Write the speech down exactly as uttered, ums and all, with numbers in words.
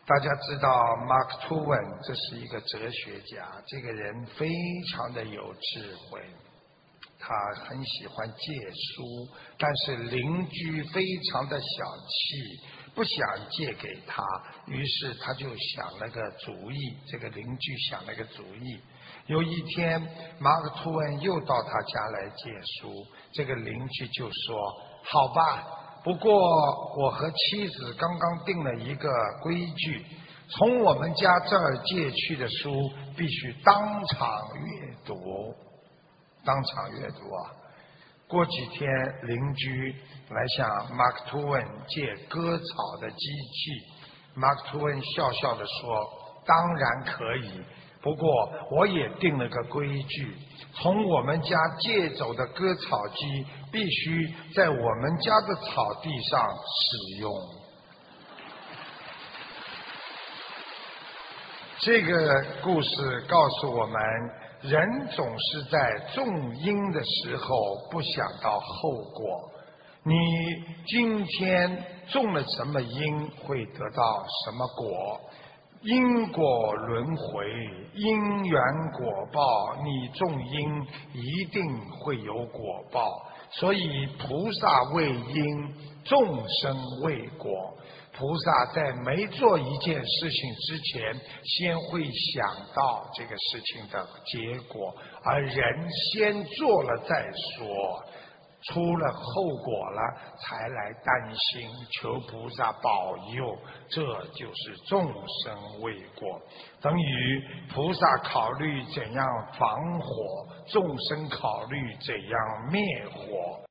大家知道 Mark Twain 这是一个哲学家，这个人非常的有智慧，他很喜欢借书，但是邻居非常的小气，不想借给他，于是他就想了个主意，这个邻居想了个主意。有一天 Mark Twain 又到他家来借书，这个邻居就说，好吧，不过我和妻子刚刚定了一个规矩，从我们家这儿借去的书必须当场阅读。当场阅读啊！过几天邻居来向 Mark Twain 借割草的机器， Mark Twain 笑笑地说，当然可以，不过我也定了个规矩，从我们家借走的割草机必须在我们家的草地上使用。这个故事告诉我们，人总是在种因的时候不想到后果。你今天种了什么因，会得到什么果？因果轮回，因缘果报，你种因一定会有果报。所以菩萨为因，众生为果。菩萨在没做一件事情之前，先会想到这个事情的结果，而人先做了再说，出了后果了才来担心，求菩萨保佑，这就是众生为果。等于菩萨考虑怎样防火，众生考虑怎样灭火。